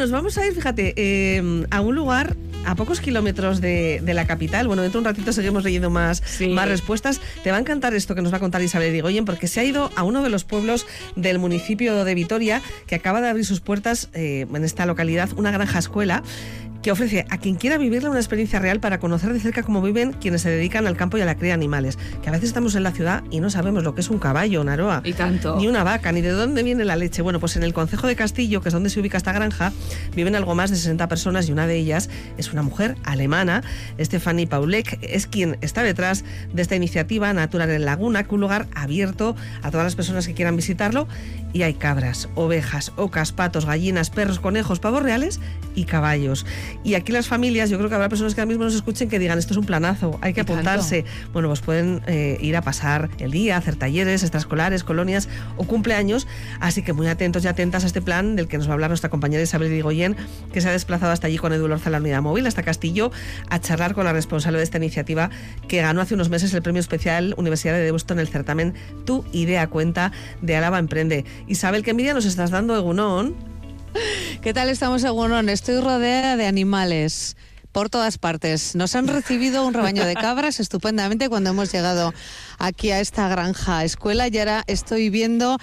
nos vamos a ir, fíjate, a un lugar a pocos kilómetros de la capital. Bueno, dentro de un ratito seguimos leyendo más respuestas. Te va a encantar esto que nos va a contar Isabel Irigoyen, porque se ha ido a uno de los pueblos del municipio de Vitoria, que acaba de abrir sus puertas en esta localidad, una granja escuela, que ofrece a quien quiera vivirle una experiencia real para conocer de cerca cómo viven quienes se dedican al campo y a la cría de animales. Que a veces estamos en la ciudad y no sabemos lo que es un caballo, Naroa. Y tanto. Ni una vaca, ni de dónde viene la leche. Bueno, pues en el concejo de Castillo, que es donde se ubica esta granja, viven algo más de 60 personas y una de ellas es una mujer alemana. Stefanie Paulek es quien está detrás de esta iniciativa Natural en Laguna, que es un lugar abierto a todas las personas que quieran visitarlo. Y hay cabras, ovejas, ocas, patos, gallinas, perros, conejos, pavos reales y caballos. Y aquí las familias, yo creo que habrá personas que ahora mismo nos escuchen que digan, esto es un planazo, hay que apuntarse. Bueno, pues pueden ir a pasar el día, hacer talleres extraescolares, colonias o cumpleaños. Así que muy atentos y atentas a este plan del que nos va a hablar nuestra compañera Isabel Irigoyen, que se ha desplazado hasta allí con Edu Lorza, la unidad móvil, hasta Castillo, a charlar con la responsable de esta iniciativa, que ganó hace unos meses el premio especial Universidad de Deusto en el certamen Tu Idea Cuenta de Álava Emprende. Isabel, qué envidia nos estás dando, Egunon. ¿Qué tal estamos, Egunon? Estoy rodeada de animales por todas partes. Nos han recibido un rebaño de cabras estupendamente cuando hemos llegado aquí a esta granja escuela, y ahora estoy viendo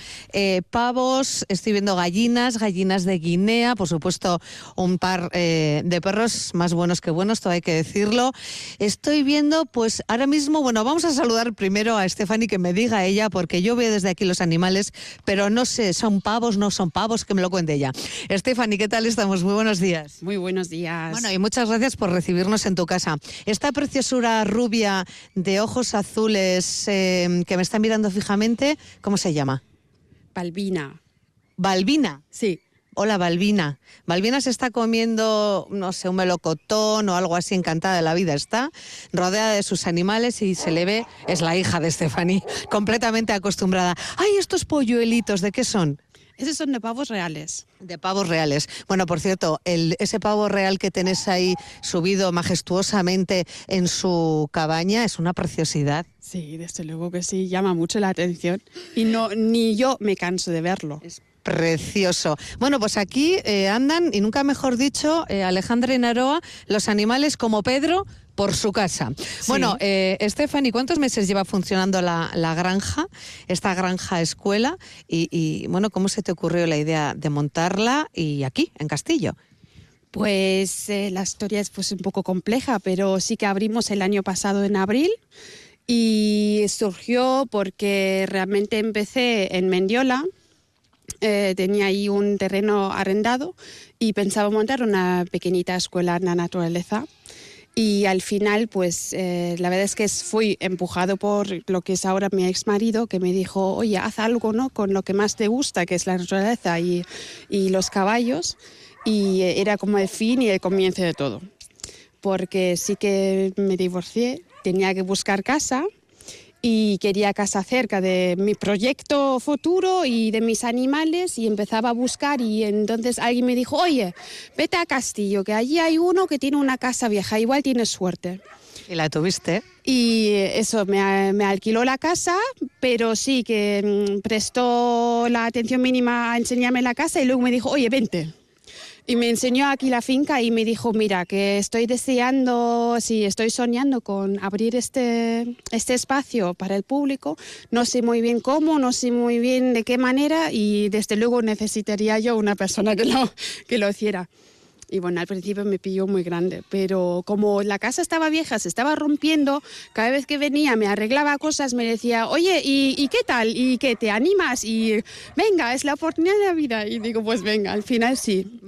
pavos, estoy viendo gallinas de Guinea, por supuesto un par de perros más buenos que buenos, todo hay que decirlo. Estoy viendo, pues ahora mismo, bueno, vamos a saludar primero a Stefanie, que me diga ella, porque yo veo desde aquí los animales, pero no sé, ¿son pavos, no son pavos? Que me lo cuente ella. Stefanie, ¿qué tal estamos? Muy buenos días. Muy buenos días. Bueno, y muchas gracias por recibirnos en tu casa. Esta preciosura rubia de ojos azules que me está mirando fijamente, ¿cómo se llama? Balbina. ¿Balbina? Sí. Hola, Balbina. Balbina se está comiendo, no sé, un melocotón o algo así, encantada de la vida está, rodeada de sus animales, y se le ve, es la hija de Stefanie, completamente acostumbrada. ¡Ay, estos polluelitos! ¿De qué son? Esos son de pavos reales. De pavos reales. Bueno, por cierto, ese pavo real que tenés ahí subido majestuosamente en su cabaña es una preciosidad. Sí, desde luego que sí, llama mucho la atención. Y no, ni yo me canso de verlo. Es precioso. Bueno, pues aquí andan, y nunca mejor dicho, Alejandra y Naroa, los animales como Pedro por su casa. Sí. Bueno, Stefanie, ¿cuántos meses lleva funcionando la granja, esta granja escuela? Y bueno, ¿cómo se te ocurrió la idea de montarla y aquí, en Castillo? Pues la historia es pues un poco compleja, pero sí que abrimos el año pasado en abril, y surgió porque realmente empecé en Mendiola. Tenía ahí un terreno arrendado y pensaba montar una pequeñita escuela en la naturaleza. Y al final, pues la verdad es que fui empujado por lo que es ahora mi exmarido, que me dijo, oye, haz algo, ¿no?, con lo que más te gusta, que es la naturaleza y los caballos. Y era como el fin y el comienzo de todo. Porque sí que me divorcié, tenía que buscar casa, y quería casa cerca de mi proyecto futuro y de mis animales, y empezaba a buscar, y entonces alguien me dijo, oye, vete a Castillo, que allí hay uno que tiene una casa vieja, igual tienes suerte. ¿Y la tuviste? Y eso, me alquiló la casa, pero sí que prestó la atención mínima a enseñarme la casa, y luego me dijo, oye, vente. Y me enseñó aquí la finca y me dijo, mira, que estoy soñando con abrir este espacio para el público. No sé muy bien cómo, no sé muy bien de qué manera, y desde luego necesitaría yo una persona que lo hiciera. Y bueno, al principio me pilló muy grande, pero como la casa estaba vieja, se estaba rompiendo, cada vez que venía me arreglaba cosas, me decía, oye, ¿y qué tal? ¿Y qué? ¿Te animas? Y venga, es la oportunidad de la vida. Y digo, pues venga, al final sí.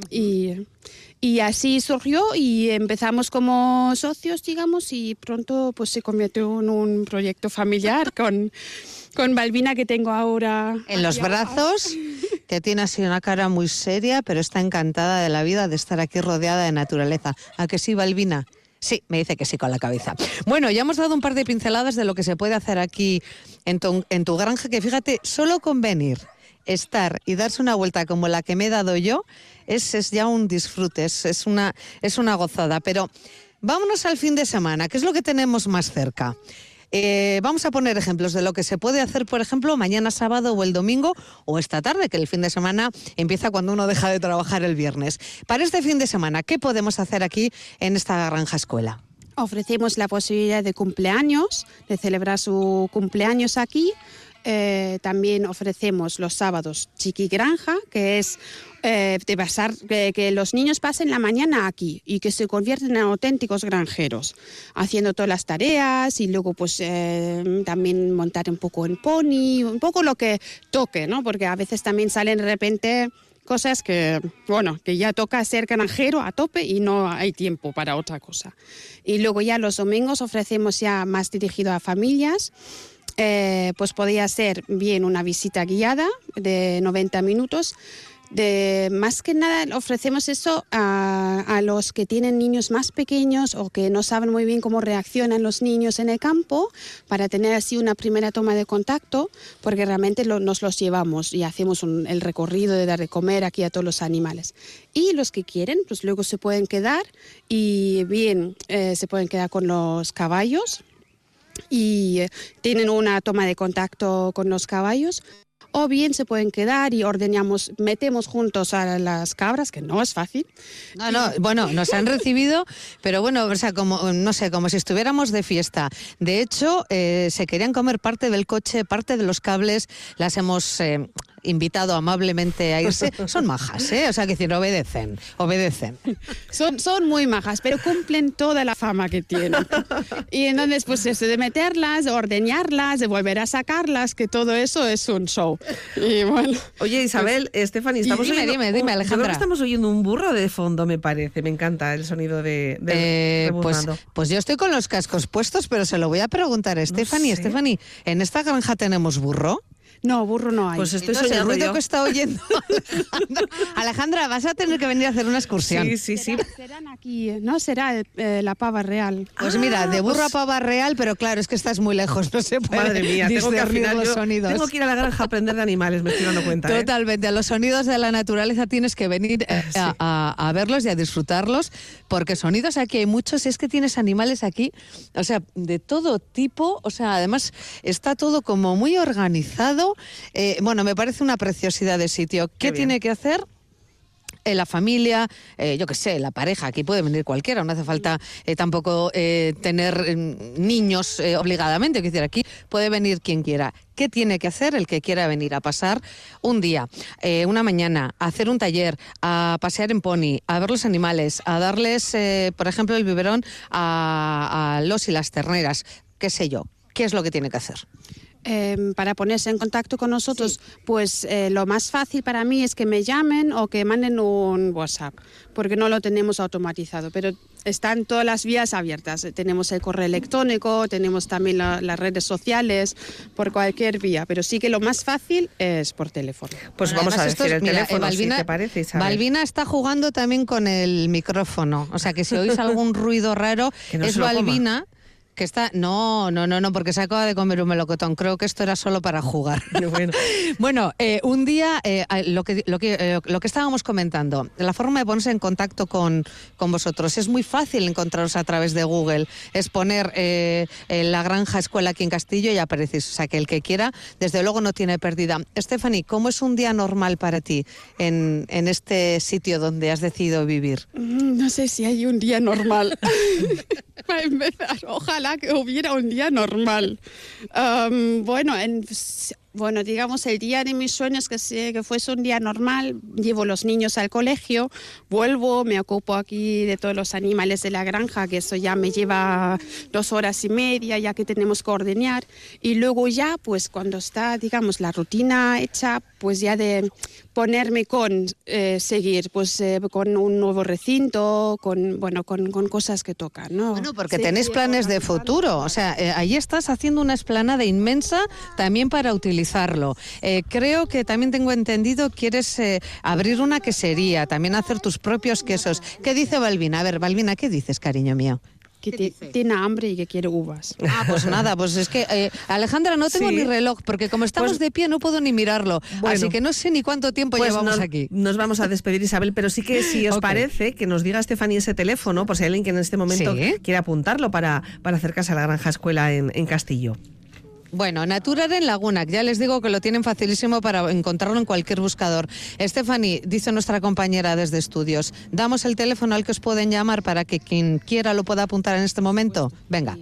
Y así surgió, y empezamos como socios, digamos, y pronto pues se convirtió en un proyecto familiar con Balbina, que tengo ahora en los brazos, que tiene así una cara muy seria, pero está encantada de la vida de estar aquí rodeada de naturaleza. ¿A que sí, Balbina? Sí, me dice que sí con la cabeza. Bueno, ya hemos dado un par de pinceladas de lo que se puede hacer aquí en tu granja, que fíjate, solo con venir, estar y darse una vuelta como la que me he dado yo, es ya un disfrute, es una gozada. Pero vámonos al fin de semana, ¿qué es lo que tenemos más cerca? Vamos a poner ejemplos de lo que se puede hacer, por ejemplo, mañana sábado o el domingo o esta tarde, que el fin de semana empieza cuando uno deja de trabajar el viernes. Para este fin de semana, ¿qué podemos hacer aquí en esta granja escuela? Ofrecemos la posibilidad de cumpleaños, de celebrar su cumpleaños aquí. También ofrecemos los sábados Chiqui Granja, que es de pasar, que los niños pasen la mañana aquí y que se convierten en auténticos granjeros, haciendo todas las tareas y luego pues también montar un poco en pony, un poco lo que toque, ¿no? Porque a veces también salen de repente cosas que, bueno, que ya toca ser granjero a tope y no hay tiempo para otra cosa. Y luego ya los domingos ofrecemos ya más dirigido a familias. Pues podría ser bien una visita guiada de 90 minutos. Más que nada ofrecemos eso a los que tienen niños más pequeños o que no saben muy bien cómo reaccionan los niños en el campo, para tener así una primera toma de contacto, porque realmente nos los llevamos y hacemos el recorrido de dar de comer aquí a todos los animales. Y los que quieren, pues luego se pueden quedar y bien, se pueden quedar con los caballos y tienen una toma de contacto con los caballos, o bien se pueden quedar y metemos juntos a las cabras, que no es fácil. No, bueno, nos han recibido, pero bueno, o sea, como, no sé, como si estuviéramos de fiesta. De hecho, se querían comer parte del coche, parte de los cables, las hemos invitado amablemente a irse. Son majas, o sea, que decir, obedecen. Son muy majas, pero cumplen toda la fama que tienen. Y entonces, pues eso de meterlas, de ordeñarlas, de volver a sacarlas, que todo eso es un show. Y bueno. Oye, Isabel, Stephanie, estamos oyendo... Dime, Alejandra. Yo creo que estamos oyendo un burro de fondo, me parece. Me encanta el sonido de pues yo estoy con los cascos puestos, pero se lo voy a preguntar a Stephanie. No sé. Stephanie, ¿en esta granja tenemos burro? No, burro no hay. Pues estoy Entonces, el soñando ruido yo. que está oyendo Alejandra, vas a tener que venir a hacer una excursión. Sí. Serán aquí, ¿no? Será la pava real. Pues mira, de burro pues- a pava real, pero claro, es que estás muy lejos, no se puede Madre mía, tengo que al discernir final los yo sonidos. tengo que ir a la granja a aprender de animales, me estoy dando cuenta. Totalmente, a los sonidos de la naturaleza tienes que venir a verlos y a disfrutarlos, porque sonidos aquí hay muchos, es que tienes animales aquí, o sea, de todo tipo, o sea, además está todo como muy organizado. Bueno, me parece una preciosidad de sitio. ¿Qué tiene que hacer? La familia, yo qué sé, la pareja, aquí puede venir cualquiera, no hace falta tampoco tener niños obligadamente, es decir, aquí puede venir quien quiera. ¿Qué tiene que hacer el que quiera venir a pasar un día, una mañana, a hacer un taller, a pasear en pony, a ver los animales, a darles, por ejemplo, el biberón a los y las terneras, qué sé yo? ¿Qué es lo que tiene que hacer? Para ponerse en contacto con nosotros, pues lo más fácil para mí es que me llamen o que manden un WhatsApp, porque no lo tenemos automatizado, pero están todas las vías abiertas. Tenemos el correo electrónico, tenemos también las redes sociales, por cualquier vía, pero sí que lo más fácil es por teléfono. Pues vamos a decir el teléfono, Balbina, si te parece, Isabel. Balbina está jugando también con el micrófono, o sea que si oís algún ruido raro, Que no es se lo coma. Balbina. Que está... No, porque se acaba de comer un melocotón. Creo que esto era solo para jugar. Bueno, un día, lo que estábamos comentando, la forma de ponerse en contacto con vosotros. Es muy fácil encontraros a través de Google. Es poner la granja escuela aquí en Castillo y aparecéis. O sea, que el que quiera, desde luego no tiene pérdida. Stephanie, ¿cómo es un día normal para ti en este sitio donde has decidido vivir? No sé si hay un día normal. Para empezar, ojalá que hubiera un día normal. Bueno, digamos, el día de mis sueños, que fuese un día normal, llevo los niños al colegio, vuelvo, me ocupo aquí de todos los animales de la granja, que eso ya me lleva 2 horas y media, ya que tenemos que ordeñar, y luego ya, pues cuando está, digamos, la rutina hecha, pues ya de ponerme con seguir, pues con un nuevo recinto, con cosas que tocan, ¿no? Bueno, porque Sí, tenéis planes de futuro, o sea, ahí estás haciendo una explanada inmensa también para utilizarlo. Creo que también tengo entendido, quieres abrir una quesería, también hacer tus propios quesos. ¿Qué dice Balbina? A ver, Balbina, ¿qué dices, cariño mío? que tiene hambre y que quiere uvas. Ah, pues nada, pues es que, Alejandra, no tengo ni reloj, porque como estamos de pie no puedo ni mirarlo. Bueno, así que no sé ni cuánto tiempo llevamos aquí. Nos vamos a despedir, Isabel, pero sí que si os parece, que nos diga Estefanía ese teléfono, por si hay alguien que en este momento quiere apuntarlo para acercarse a la Granja Escuela en Castillo. Bueno, Natural en Laguna, ya les digo que lo tienen facilísimo para encontrarlo en cualquier buscador. Stephanie, dice nuestra compañera desde estudios, damos el teléfono al que os pueden llamar para que quien quiera lo pueda apuntar en este momento. Venga.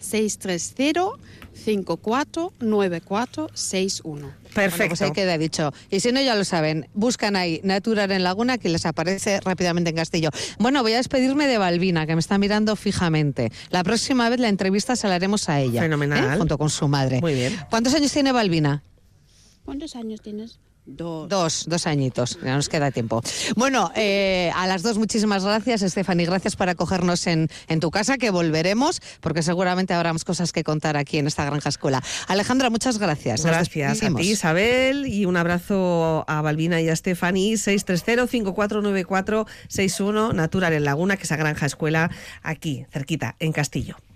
630-549461. Perfecto. Bueno, pues ahí queda dicho. Y si no, ya lo saben, buscan ahí Natural en Laguna, que les aparece rápidamente en Castillo. Bueno, voy a despedirme de Balbina, que me está mirando fijamente. La próxima vez la entrevista se la haremos a ella. Fenomenal. Junto con su madre. Muy bien. ¿Cuántos años tiene Balbina? ¿Cuántos años tienes? Dos añitos, ya nos queda tiempo. Bueno, a las dos muchísimas gracias, Stephanie, gracias por acogernos en tu casa, que volveremos, porque seguramente habrá más cosas que contar aquí en esta Granja Escuela. Alejandra, muchas gracias. Gracias a ti, Isabel, y un abrazo a Balbina y a Stephanie. 630-549461, Natural en Laguna, que es la Granja Escuela aquí, cerquita, en Castillo.